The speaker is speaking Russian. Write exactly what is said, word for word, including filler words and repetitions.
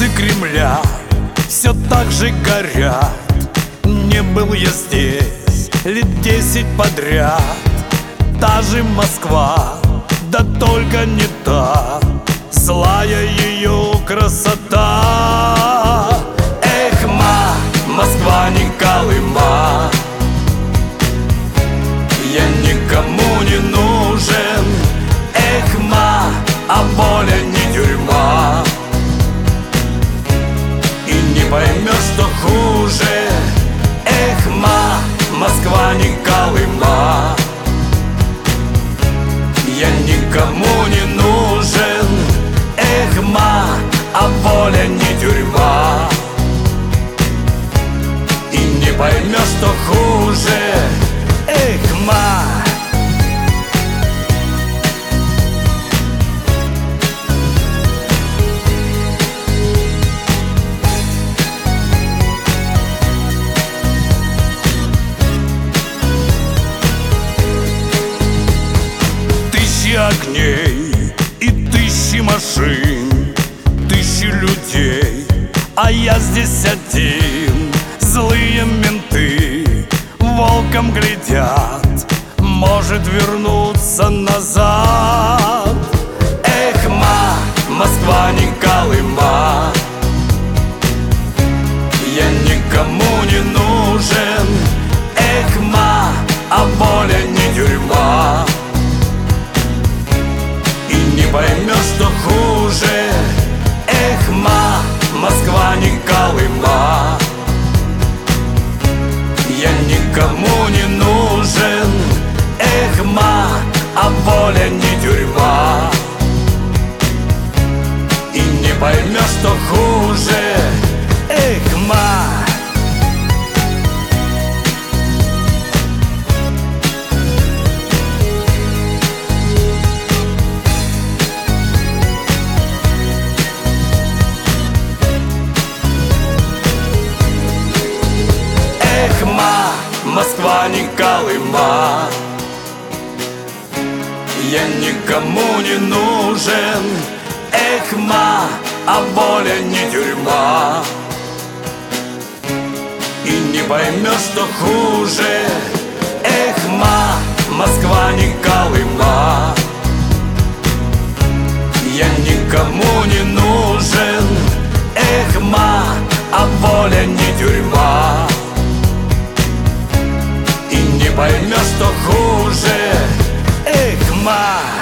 Звезды Кремля все так же горят. Не был я здесь лет десять подряд. Та же Москва, да только не та, злая ее красота. Эх, ма, Москва не Колыма, я никому не нужен. Эх, ма, а воля не тюрьма, и не поймешь, что хуже. Эх, ма, Москва не Колыма, я никому не нужен. Эх, ма, а воля не тюрьма, и не поймешь, что хуже. Эх, ма. Тысячи огней и тысячи машин, тысячи людей, а я здесь один. Злые менты волком глядят, может вернуться назад. Эх, ма, Москва не Колыма, я никому не нужен. Эх, ма, а воля не тюрьма, и не поймешь, что хуже. Эх, ма, Москва не Колыма, я никому не нужен. Эх, ма, а воля не тюрьма, и не поймешь, что хуже. Эх, ма. Эх, ма, Москва не Колыма, я никому не нужен. Эх, ма, а воля не тюрьма, и не поймешь, что хуже. Эх, ма, Москва не Колыма, я никому не нужен. Эх, ма, а воля не тюрьма, и не поймешь, что хуже. Эх, ма.